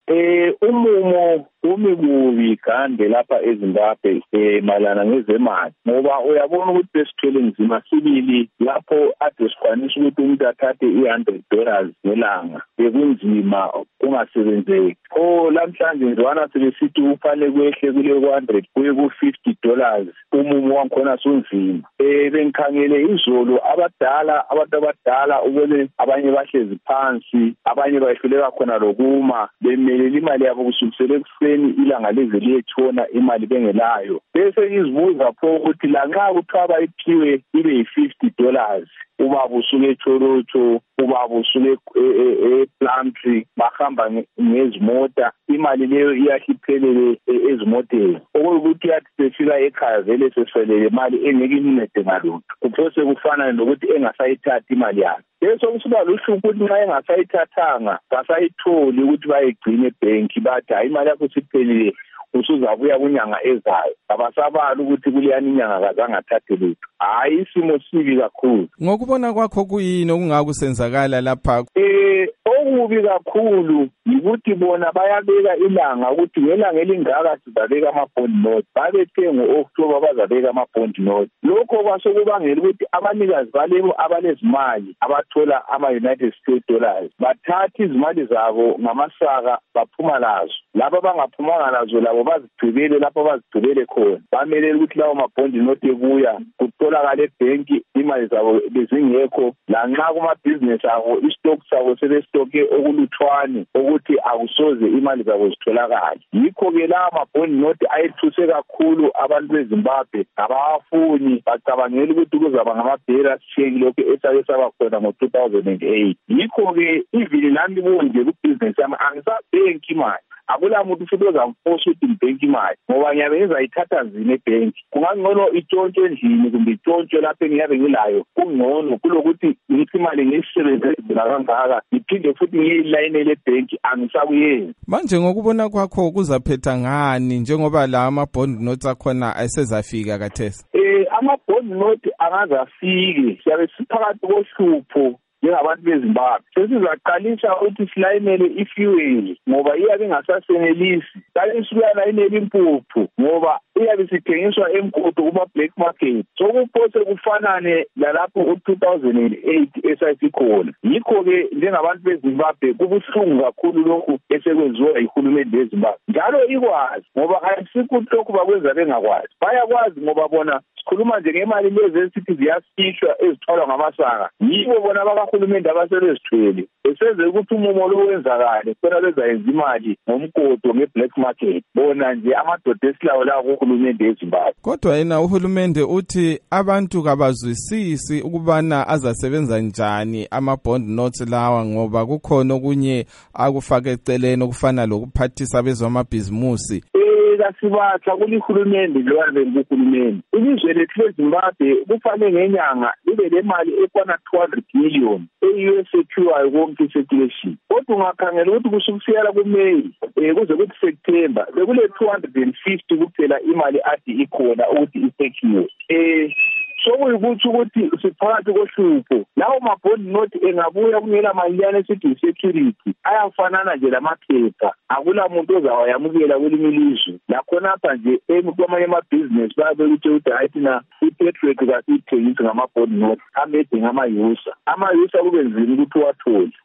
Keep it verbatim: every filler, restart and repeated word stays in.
Eh umumo umi kubi kande lapha eZimbabwe eh malana ngezemali ngoba uyabona ukuthi besithwele nzima sibili lapho ade sikwanisa ukuthi umuntu athathe i one hundred dollars ngelanga bekunzima kungasebenzeki. Oh lamhlanje nzwana sebesithi ufale kwehle kule one hundred kuye ku fifty dollars umumo wankhona sunzima. Eh bengikhangele izolo abadala abantu abadala ubone abanye bahlezi phansi abanye bahluleka khona lokuma bemelele imali yabo kusukisela ekuseni ilanga leze liyetshona imali bengelayo bese izibuza pho ukuthi la nxa kuthiwa bayiphiwe ibe yi fifty dollars ubaba usuke eChorocho ubaba usuke ePlumtree bahamba ngezimota imali leyo iyahliphelele ezimoteni okuthi yathi sefika ekhaya vele seselele imali engeke imncede ngalutho kuphose kufana nokuthi engasayithatha imali yakhe bese kusuka luhlupho ukuthi nxa engasayithathanga basayitholi ukuthi bayigcine ebank bathi hayi imali yakho siphelile usuzabuya kunyanga ezayo abasabala ukuthi kuleyani inyanga kazangathathe lutho. Hayi isimo sibi kakhulu. Ngokubona kwakho kuyini okungakusenzakala lapha? Eh okubi kakhulu ukuthi bona bayabeka ilanga ukuthi ngelanga elingaka sizabeka ama-bond note babethe ngo-October bazabeka ama-bond note lokho kwasokubangela ukuthi abanikazi balebo abalezimali abathola ama-United States dollars bathathe izimali zabo ngamasaka baphuma lazo laba abangaphumanga lazo labo bazigcibele lapho bazigcibele khona bamelele ukuthi lawo ma-bond note ebuya kutholakala ebhenki imali zabo bezingekho lanxa kumabhizinesi abo istock sabo sebesitoke okuluthwane ukuthi akusoze imali zabo zitholakala. Yikho-ke lawa ma-bond note ayethuse kakhulu abantu beZimbabwe abawafuni bacabangela ukuthi kuzaba ngama-bearers check lokhu esake saba khona ngo two thousand eight. Yikho-ke ivili lami bonje kubhizinesi yami angisabhenki imali akula muntu futhi ozamforce ukuthi ngibhenki imali ngoba ngiyabe ngizayithatha nzima ebhenki kungangcono itshontshe endlini kumbe itshontshe lapho engiyabe ngilayo kungcono kulokuthi ngithi imali ngiyisebenzise kangaka ngiphinde futhi ngiyilayinele ebhenki angisakuyenzi. Manje ngokubona kwakho kuzaphetha ngani njengoba la ama-bond notes akhona ayesezafika kathesi? Eh ama-bond note angazafiki siyabe siphakathi kohlupho njengabantu beZimbabwe sesizaqalisa ukuthi silayinele ifuel ngoba iyabe ingasasenelisi qalisa ukuyalayinela impuphu ngoba iyabe sithengiswa emkoto kuma-black market sokuphose kufanane lalapho u-two thousand eight esasikhona. Yikho-ke njengabantu beZimbabwe kubuhlungu kakhulu lokhu esekwenziwa yihulumende yeZimbabwe njalo ikwazi ngoba ayisikho ukuthi lokhu bakwenza bengakwazi bayakwazi ngoba bona sikhuluma nje ngemali lezi esithi ziyasihlwa ezithwalwa ngamasaka yibo bona bakahulumende abasebezithwele esenze ukuthi umumo lo wenzakale khona bezayenza imali ngomkoto nge-black market bona nje amadoda esilawo lawo kuhulumende yeZimbabwe. Kodwa yena uhulumende uthi abantu kabazwisisi ukubana azasebenza njani ama-bond notes lawa ngoba kukhona okunye akufaka eceleni okufana lokuphathisa bezamabhizimusi. Sibatha kulihulumende lwabe kuhulumende ilizwe lethu leZimbabwe kufanele ngenyanga libe lemali ekwana two hundred million e-U S ekhiywayo konke circulation kodwa ungakhangela ukuthi kusukisela kuMay eh kuze kuthi September bekule two hundred fifty kuphela imali ade ikhona ukuthi isekhiwe eh sokuyikuthi ukuthi siphakathi kohlupho lawo ma-bond note engabuya kungela maliyana esithi security ayafanana nje lamaphepha akula muntu ozawayamukela kwelinye ilizwe lakhonapha nje kwamanye amabhizinesi babe ukuthi ukuthi hayi thina i-petrol kasiyithengisi ngama-bond note amede ngama-yusa ama-yusa kube nzima ukuthi uwathole